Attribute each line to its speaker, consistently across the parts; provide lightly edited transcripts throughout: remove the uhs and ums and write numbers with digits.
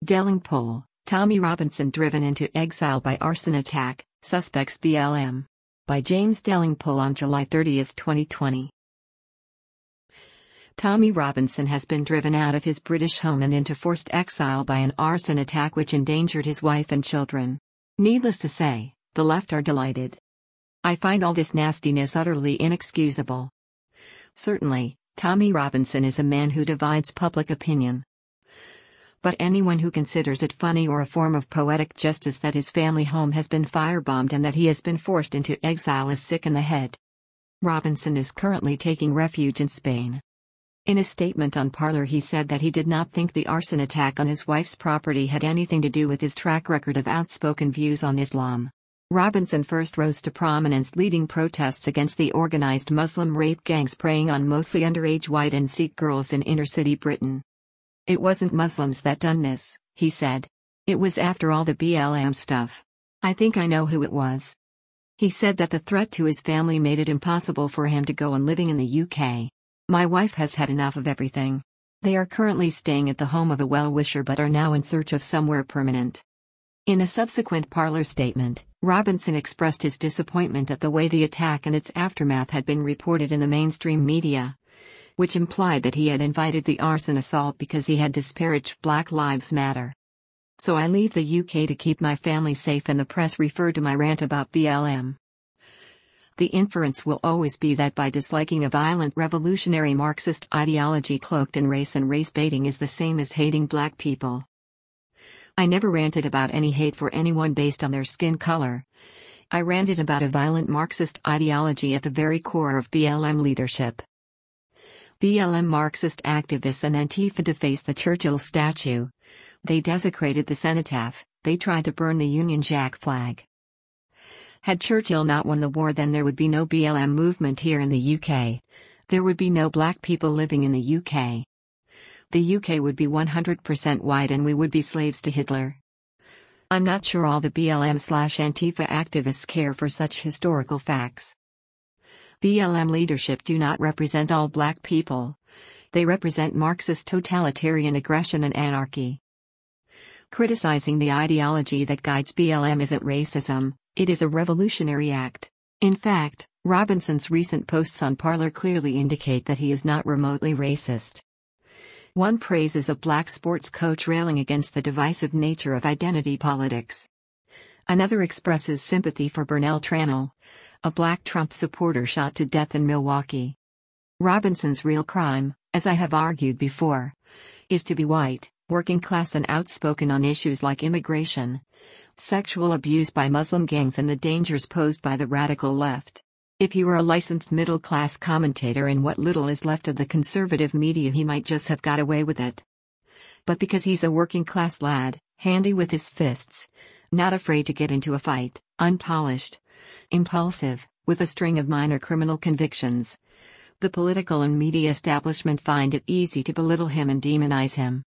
Speaker 1: Delingpole, Tommy Robinson driven into exile by arson attack, suspects BLM. By James Delingpole on July 30, 2020. Tommy Robinson has been driven out of his British home and into forced exile by an arson attack which endangered his wife and children. Needless to say, the left are delighted. I find all this nastiness utterly inexcusable. Certainly, Tommy Robinson is a man who divides public opinion. But anyone who considers it funny or a form of poetic justice that his family home has been firebombed and that he has been forced into exile is sick in the head. Robinson is currently taking refuge in Spain. In a statement on Parler, he said that he did not think the arson attack on his wife's property had anything to do with his track record of outspoken views on Islam. Robinson first rose to prominence leading protests against the organized Muslim rape gangs preying on mostly underage white and Sikh girls in inner-city Britain. "It wasn't Muslims that done this," he said. "It was after all the BLM stuff. I think I know who it was." He said that the threat to his family made it impossible for him to go on living in the UK. "My wife has had enough of everything. They are currently staying at the home of a well-wisher but are now in search of somewhere permanent." In a subsequent Parler statement, Robinson expressed his disappointment at the way the attack and its aftermath had been reported in the mainstream media, which implied that he had invited the arson assault because he had disparaged Black Lives Matter. "So I leave the UK to keep my family safe," and the press referred to my rant about BLM. The inference will always be that by disliking a violent revolutionary Marxist ideology cloaked in race and race baiting is the same as hating black people. I never ranted about any hate for anyone based on their skin color. I ranted about a violent Marxist ideology at the very core of BLM leadership. BLM Marxist activists and Antifa defaced the Churchill statue. They desecrated the cenotaph. They tried to burn the Union Jack flag. Had Churchill not won the war, then there would be no BLM movement here in the UK. There would be no black people living in the UK. The UK would be 100% white and we would be slaves to Hitler. I'm not sure all the BLM/Antifa activists care for such historical facts. BLM leadership do not represent all black people. They represent Marxist totalitarian aggression and anarchy. Criticizing the ideology that guides BLM isn't racism, it is a revolutionary act. In fact, Robinson's recent posts on Parler clearly indicate that he is not remotely racist. One praises a black sports coach railing against the divisive nature of identity politics. Another expresses sympathy for Burnell Trammell, a black Trump supporter shot to death in Milwaukee. Robinson's real crime, as I have argued before, is to be white, working class and outspoken on issues like immigration, sexual abuse by Muslim gangs and the dangers posed by the radical left. If he were a licensed middle-class commentator in what little is left of the conservative media, he might just have got away with it. But because he's a working-class lad, handy with his fists, not afraid to get into a fight, unpolished, impulsive, with a string of minor criminal convictions, the political and media establishment find it easy to belittle him and demonize him.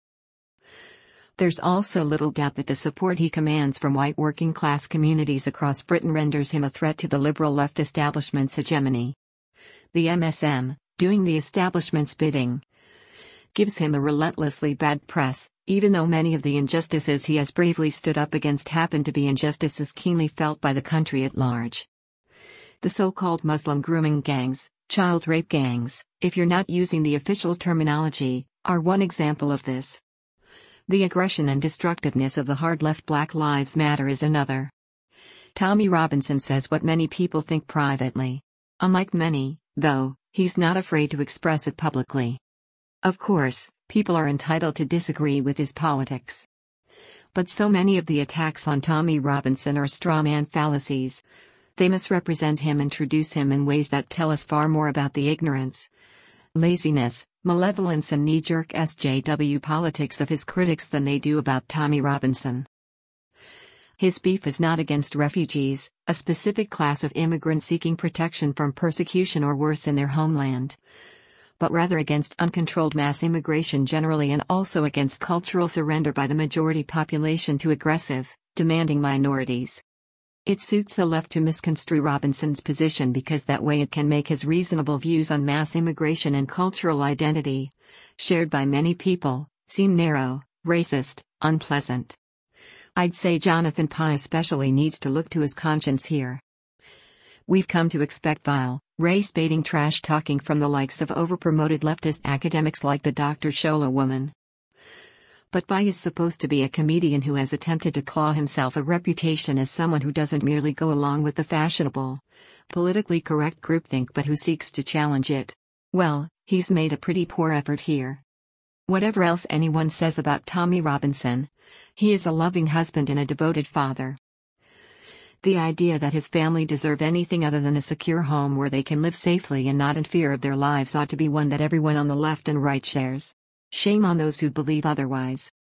Speaker 1: There's also little doubt that the support he commands from white working-class communities across Britain renders him a threat to the liberal left establishment's hegemony. The MSM, doing the establishment's bidding, gives him a relentlessly bad press, even though many of the injustices he has bravely stood up against happen to be injustices keenly felt by the country at large. The so-called Muslim grooming gangs, child rape gangs, if you're not using the official terminology, are one example of this. The aggression and destructiveness of the hard left Black Lives Matter is another. Tommy Robinson says what many people think privately. Unlike many, though, he's not afraid to express it publicly. Of course, people are entitled to disagree with his politics. But so many of the attacks on Tommy Robinson are strawman fallacies. They misrepresent him and introduce him in ways that tell us far more about the ignorance, laziness, malevolence and knee-jerk SJW politics of his critics than they do about Tommy Robinson. His beef is not against refugees, a specific class of immigrants seeking protection from persecution or worse in their homeland, but rather against uncontrolled mass immigration generally and also against cultural surrender by the majority population to aggressive, demanding minorities. It suits the left to misconstrue Robinson's position because that way it can make his reasonable views on mass immigration and cultural identity, shared by many people, seem narrow, racist, unpleasant. I'd say Jonathan Pie especially needs to look to his conscience here. We've come to expect vile, race-baiting trash talking from the likes of over-promoted leftist academics like the Dr. Shola woman. But Pie is supposed to be a comedian who has attempted to claw himself a reputation as someone who doesn't merely go along with the fashionable, politically correct groupthink but who seeks to challenge it. Well, he's made a pretty poor effort here. Whatever else anyone says about Tommy Robinson, he is a loving husband and a devoted father. The idea that his family deserve anything other than a secure home where they can live safely and not in fear of their lives ought to be one that everyone on the left and right shares. Shame on those who believe otherwise.